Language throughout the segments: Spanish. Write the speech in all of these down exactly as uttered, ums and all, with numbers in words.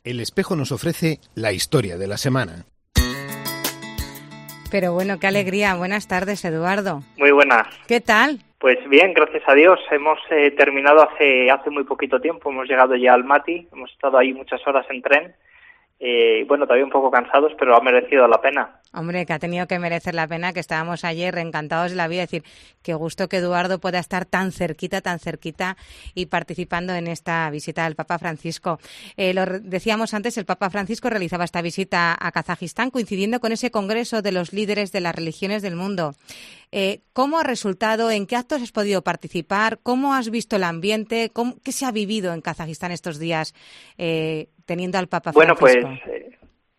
El Espejo nos ofrece la historia de la semana. Pero bueno, qué alegría. Buenas tardes, Eduardo. Muy buenas. ¿Qué tal? Pues bien, gracias a Dios. Hemos eh, terminado hace hace muy poquito tiempo. Hemos llegado ya al Mati. Hemos estado ahí muchas horas en tren. Eh, bueno, todavía un poco cansados, pero ha merecido la pena. Hombre, que ha tenido que merecer la pena, que estábamos ayer encantados de la vida. Es decir, qué gusto que Eduardo pueda estar tan cerquita, tan cerquita y participando en esta visita del Papa Francisco. Eh, lo decíamos antes, el Papa Francisco realizaba esta visita a Kazajistán coincidiendo con ese congreso de los líderes de las religiones del mundo. Eh, ¿Cómo ha resultado? ¿En qué actos has podido participar? ¿Cómo has visto el ambiente? ¿Cómo, ¿Qué se ha vivido en Kazajistán estos días eh, teniendo al Papa Francisco? Bueno, pues... Eh...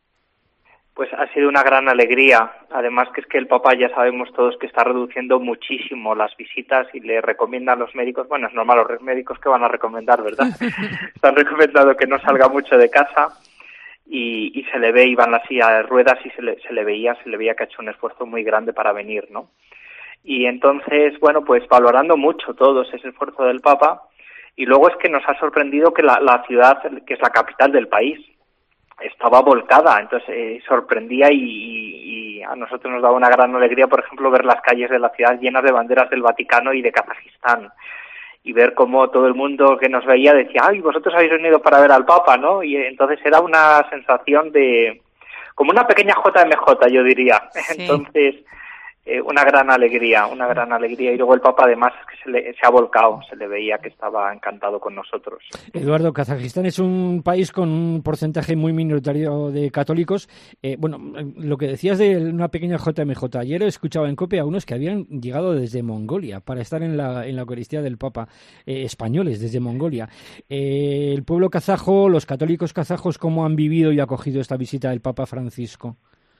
Pues ha sido una gran alegría. Además que es que el Papa ya sabemos todos que está reduciendo muchísimo las visitas y le recomienda a los médicos, bueno, es normal, los médicos que van a recomendar, ¿verdad? Están recomendando que no salga mucho de casa y, y se le ve, iba en la silla de ruedas y se le, se le veía, se le veía que ha hecho un esfuerzo muy grande para venir, ¿no? Y entonces, bueno, pues valorando mucho todos ese esfuerzo del Papa y luego es que nos ha sorprendido que la, la ciudad, que es la capital del país, estaba volcada, entonces eh, sorprendía y, y, y a nosotros nos daba una gran alegría, por ejemplo, ver las calles de la ciudad llenas de banderas del Vaticano y de Kazajistán y ver cómo todo el mundo que nos veía decía, ay, vosotros habéis venido para ver al Papa, ¿no? Y entonces era una sensación de, como una pequeña J M J, yo diría. Sí. Entonces, eh, una gran alegría, una gran alegría. Y luego el Papa además es que se, le, se ha volcado, se le veía que estaba encantado con nosotros. Eduardo, Kazajistán es un país con un porcentaje muy minoritario de católicos. Eh, bueno, lo que decías de una pequeña J M J, ayer he escuchado en COPE a unos que habían llegado desde Mongolia para estar en la, en la Eucaristía del Papa, eh, españoles desde Mongolia. Eh, el pueblo kazajo, los católicos kazajos, ¿cómo han vivido y acogido esta visita del Papa Francisco?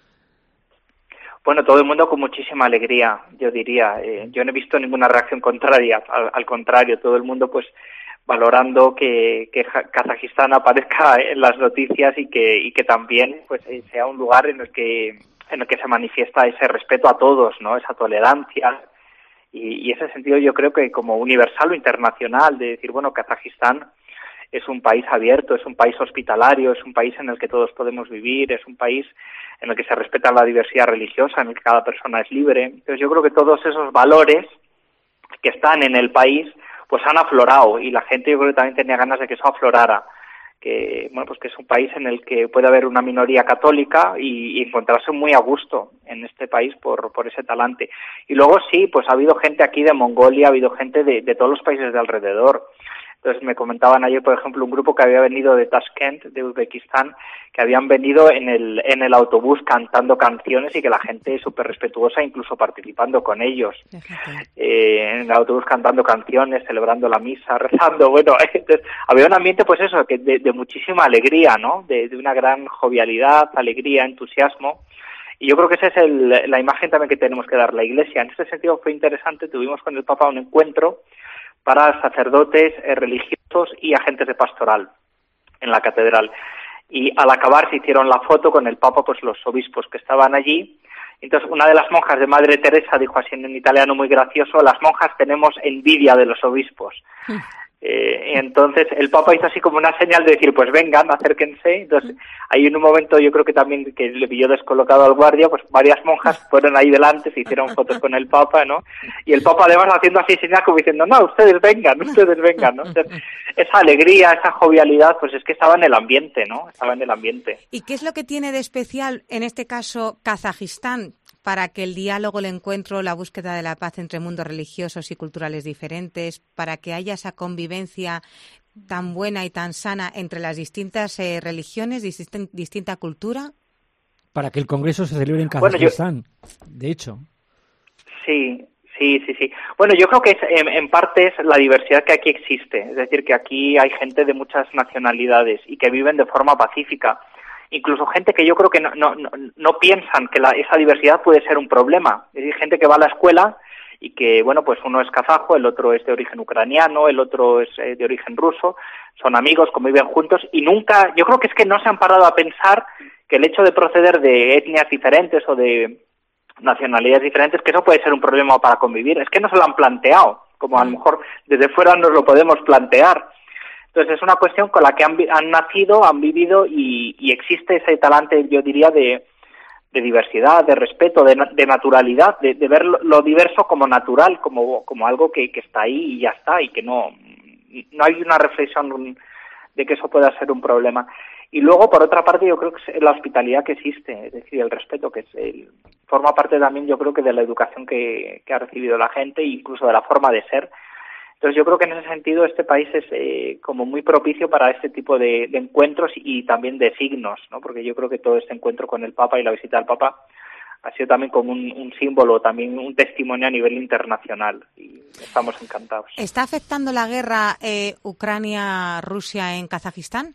Bueno, todo el mundo con muchísima alegría, yo diría. Eh, yo no he visto ninguna reacción contraria, al, al contrario, todo el mundo pues valorando que, que Kazajistán aparezca en las noticias y que y que también pues sea un lugar en el que en el que se manifiesta ese respeto a todos, ¿no? Esa tolerancia y, y ese sentido yo creo que como universal o internacional de decir, bueno, Kazajistán es un país abierto, es un país hospitalario, es un país en el que todos podemos vivir, es un país en el que se respeta la diversidad religiosa, en el que cada persona es libre. Entonces yo creo que todos esos valores que están en el país pues han aflorado y la gente yo creo que también tenía ganas de que eso aflorara, que bueno pues que es un país en el que puede haber una minoría católica y, y encontrarse muy a gusto en este país por por ese talante. Y luego sí, pues ha habido gente aquí de Mongolia, ha habido gente de, de todos los países de alrededor. Entonces me comentaban ayer, por ejemplo, un grupo que había venido de Tashkent, de Uzbekistán, que habían venido en el en el autobús cantando canciones y que la gente es súper respetuosa, incluso participando con ellos. Eh, en el autobús cantando canciones, celebrando la misa, rezando. Bueno, entonces había un ambiente, pues eso, que de, de muchísima alegría, ¿no? De, de una gran jovialidad, alegría, entusiasmo. Y yo creo que esa es el, la imagen también que tenemos que dar la Iglesia. En este sentido fue interesante, tuvimos con el Papa un encuentro para sacerdotes, eh, religiosos y agentes de pastoral en la catedral. Y al acabar se hicieron la foto con el Papa, pues los obispos que estaban allí. Entonces una de las monjas de Madre Teresa dijo así en italiano muy gracioso, las monjas tenemos envidia de los obispos. Eh, y entonces el Papa hizo así como una señal de decir, pues vengan, acérquense. Entonces ahí en un momento yo creo que también que le pilló descolocado al guardia, pues varias monjas fueron ahí delante, se hicieron fotos con el Papa, ¿no? Y el Papa además haciendo así señal como diciendo, no, ustedes vengan, ustedes vengan, ¿no? Entonces, esa alegría, esa jovialidad, pues es que estaba en el ambiente, ¿no? Estaba en el ambiente. ¿Y qué es lo que tiene de especial, en este caso, Kazajistán, para que el diálogo, el encuentro, la búsqueda de la paz entre mundos religiosos y culturales diferentes, para que haya esa convivencia tan buena y tan sana entre las distintas eh, religiones, distinta, distinta cultura? Para que el Congreso se celebre en Kazajistán, bueno, yo... de hecho. Sí, sí, sí, sí. Bueno, yo creo que es, en, en parte es la diversidad que aquí existe, es decir, que aquí hay gente de muchas nacionalidades y que viven de forma pacífica. Incluso gente que yo creo que no no no, no piensan que la, esa diversidad puede ser un problema. Es decir, gente que va a la escuela y que, bueno, pues uno es kazajo, el otro es de origen ucraniano, el otro es eh, de origen ruso, son amigos, conviven juntos y nunca, yo creo que es que no se han parado a pensar que el hecho de proceder de etnias diferentes o de nacionalidades diferentes, que eso puede ser un problema para convivir. Es que no se lo han planteado, como a lo mejor desde fuera nos lo podemos plantear. Entonces es una cuestión con la que han, han nacido, han vivido y, y existe ese talante, yo diría, de, de diversidad, de respeto, de, de naturalidad, de, de ver lo, lo diverso como natural, como, como algo que, que está ahí y ya está, y que no, no hay una reflexión de que eso pueda ser un problema. Y luego, por otra parte, yo creo que es la hospitalidad que existe, es decir, el respeto que es el, forma parte también, yo creo que de la educación que, que ha recibido la gente e incluso de la forma de ser. Entonces yo creo que en ese sentido este país es eh, como muy propicio para este tipo de, de encuentros y también de signos, ¿no? Porque yo creo que todo este encuentro con el Papa y la visita al Papa ha sido también como un, un símbolo, también un testimonio a nivel internacional y estamos encantados. ¿Está afectando la guerra eh, Ucrania-Rusia en Kazajistán?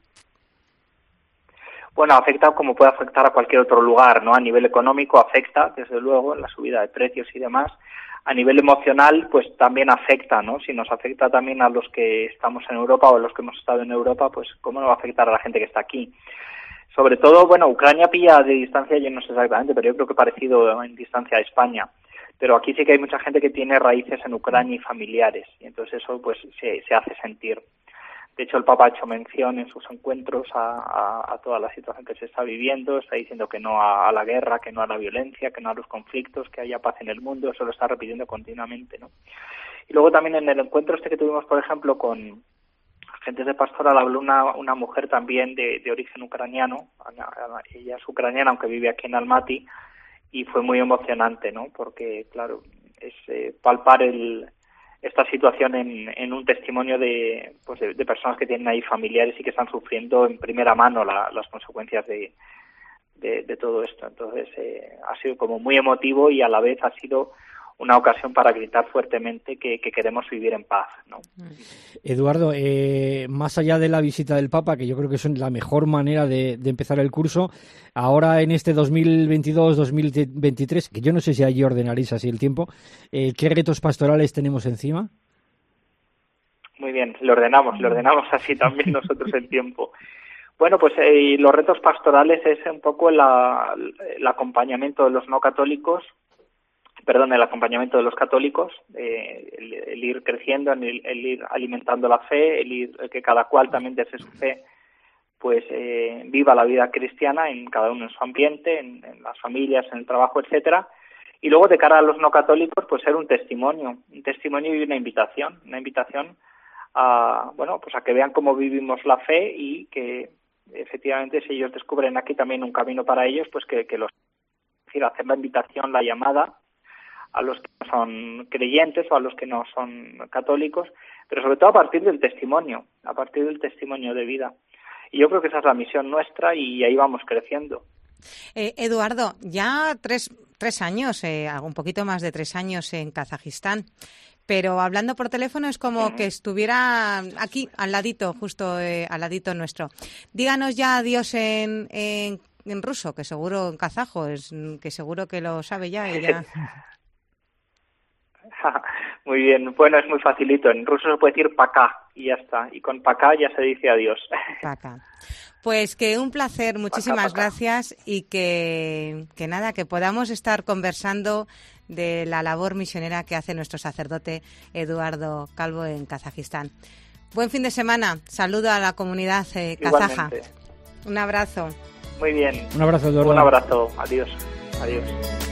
Bueno, afecta como puede afectar a cualquier otro lugar, ¿no? A nivel económico afecta, desde luego, en la subida de precios y demás. A nivel emocional, pues también afecta, ¿no? Si nos afecta también a los que estamos en Europa o a los que hemos estado en Europa, pues cómo no va a afectar a la gente que está aquí. Sobre todo, bueno, Ucrania pilla de distancia, yo no sé exactamente, pero yo creo que parecido en distancia a España. Pero aquí sí que hay mucha gente que tiene raíces en Ucrania y familiares, y entonces eso pues se, se hace sentir. De hecho, el Papa ha hecho mención en sus encuentros a, a, a toda la situación que se está viviendo, está diciendo que no a, a la guerra, que no a la violencia, que no a los conflictos, que haya paz en el mundo, eso lo está repitiendo continuamente, ¿no? Y luego también en el encuentro este que tuvimos, por ejemplo, con agentes de pastoral, habló una, una mujer también de, de origen ucraniano, ella es ucraniana, aunque vive aquí en Almaty, y fue muy emocionante, ¿no? Porque, claro, es eh, palpar el... esta situación en, en un testimonio de, pues de, de personas que tienen ahí familiares y que están sufriendo en primera mano la, las consecuencias de, de, de todo esto. Entonces eh, ha sido como muy emotivo y a la vez ha sido una ocasión para gritar fuertemente que, que queremos vivir en paz, ¿no? Eduardo, eh, más allá de la visita del Papa, que yo creo que es la mejor manera de, de empezar el curso, ahora en este dos mil veintidós dos mil veintitrés, que yo no sé si allí ordenaréis así el tiempo, eh, ¿qué retos pastorales tenemos encima? Muy bien, lo ordenamos, lo ordenamos así también nosotros el tiempo. Bueno, pues eh, los retos pastorales es un poco la, el acompañamiento de los no católicos, perdón, el acompañamiento de los católicos, eh, el, el ir creciendo, el, el ir alimentando la fe, el ir el que cada cual también desde su fe pues eh, viva la vida cristiana en cada uno en su ambiente, en, en las familias, en el trabajo, etcétera. Y luego de cara a los no católicos, pues ser un testimonio, un testimonio y una invitación, una invitación a, bueno, pues a que vean cómo vivimos la fe y que efectivamente si ellos descubren aquí también un camino para ellos, pues que, que los, es decir, hacer la invitación, la llamada a los que no son creyentes o a los que no son católicos, pero sobre todo a partir del testimonio, a partir del testimonio de vida. Y yo creo que esa es la misión nuestra y ahí vamos creciendo. Eh, Eduardo, ya tres, tres años, eh, un poquito más de tres años en Kazajistán, pero hablando por teléfono es como uh-huh. que estuviera aquí, al ladito, justo eh, al ladito nuestro. Díganos ya adiós en, en, en ruso, que seguro, en kazajo, es, que seguro que lo sabe ya. Y ya... Muy bien, bueno, es muy facilito. En ruso se puede decir pacá y ya está. Y con pacá ya se dice adiós. Pacá. Pues que un placer, muchísimas pacá, pacá. gracias y que, que nada, que podamos estar conversando de la labor misionera que hace nuestro sacerdote Eduardo Calvo en Kazajistán. Buen fin de semana. Saludo a la comunidad eh, kazaja. Un abrazo. Muy bien. Un abrazo, Eduardo. Un abrazo. Adiós. Adiós.